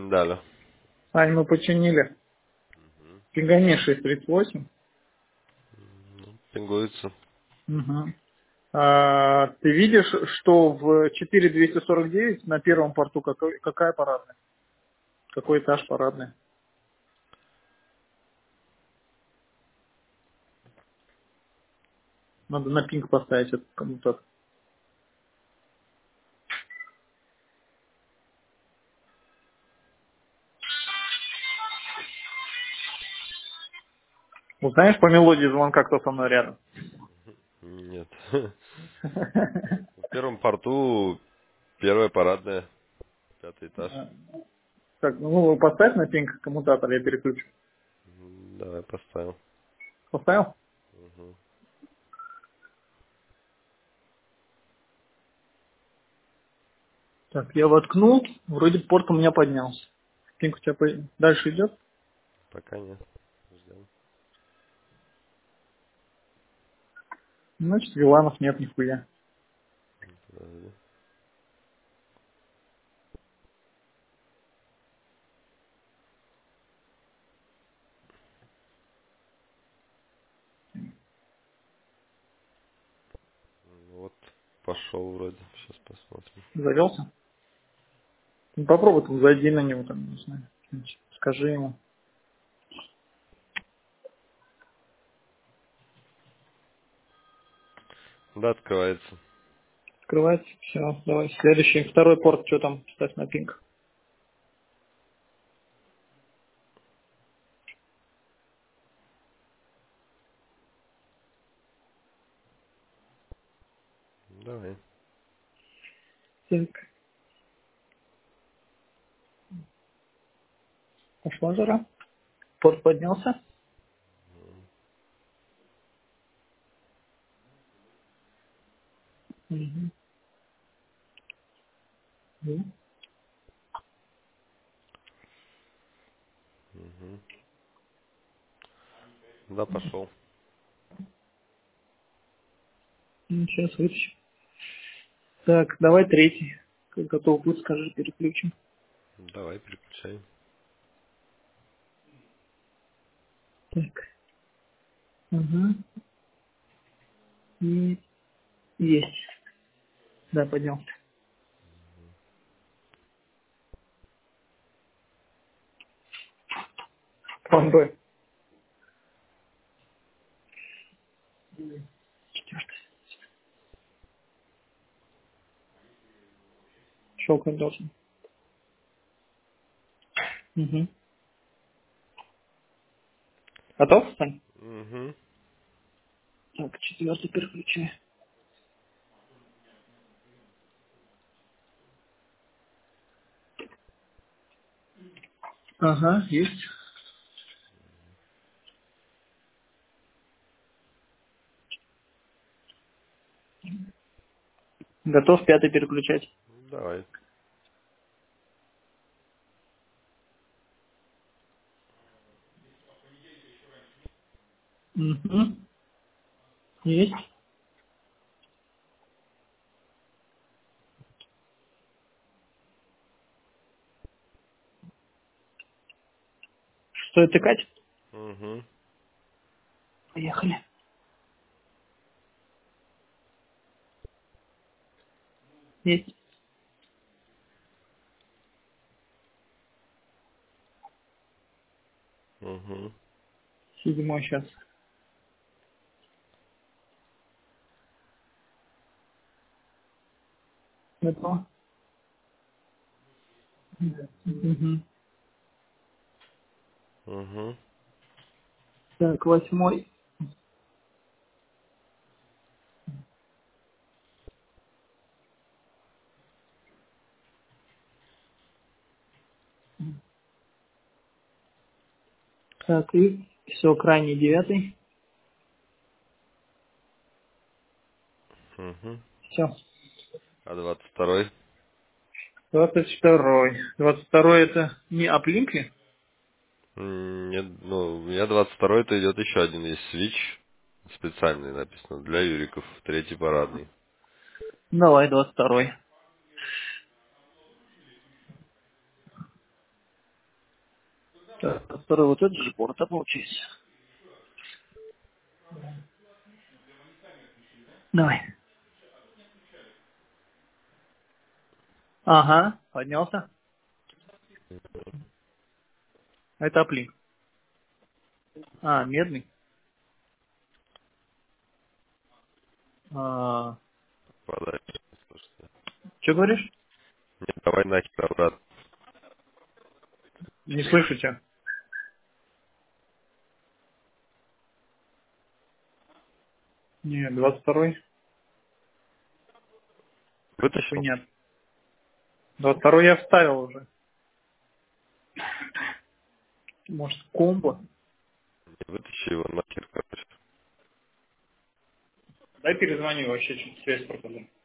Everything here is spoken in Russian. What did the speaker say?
Да, да. Ань, мы починили. Пингоне 638. Пингуется. Угу. Ты видишь, что в 4249 на первом порту какая парадная? Какой этаж парадный? Надо на пинг поставить этот коммутатор. Узнаешь по мелодии звонка, кто со мной рядом? Нет. В первом порту первая парадная, 5-й этаж. Так, ну, поставь на пинг коммутатор, я переключу. Давай поставим. Поставил? Мгм. Так, я воткнул, вроде порт у меня поднялся. Пинг у тебя дальше идет? Пока нет. Ждем. Значит, виланов нет нихуя. Подожди. Вот, пошел вроде. Сейчас посмотрим. Завелся? Ну, попробуй там, зайди на него, там, не знаю. Скажи ему. Да, открывается. Открывать. Все, давай. Следующий, второй порт, что там, ставь на пинг. Давай. Так, пошла жара. Порт поднялся. Угу. Мгм. Да, пошел. Сейчас вытащим. Так, давай третий. Как готов будет, скажи, переключим. Давай, переключай. Так. Ага. И есть. Да, поднялся. План Б. Четвертый. Щелкать должен. Угу. Готов, Сань? Угу. Так, четвертый переключай. Ага, есть. Готов пятый переключать. Давай. Угу. Есть. Стоит тыкать? Угу. Поехали. Есть. Угу. Седьмой сейчас. Готово. Угу. Угу. Так, восьмой. Так, и все, крайний девятый. Угу. Все. А 22-й? 22-й. 22-й это не аплинки? Нет, ну, у меня 22-й-то идет еще один есть свич. Специальный написано для юриков. Третий парадный. Давай 22-й. Второй вот этот же порт, получается. Давай. Ага, поднялся. Это аплинк. А, медный. А, Подай. что говоришь? Не, давай нахер обратно. Не слышу тебя. Не, 22-й. Вытащил? Хуйня. 22-й я вставил уже. Может, комбо? Не, вытащи его нахер, короче. Дай перезвоню, вообще что-то связь пропадает.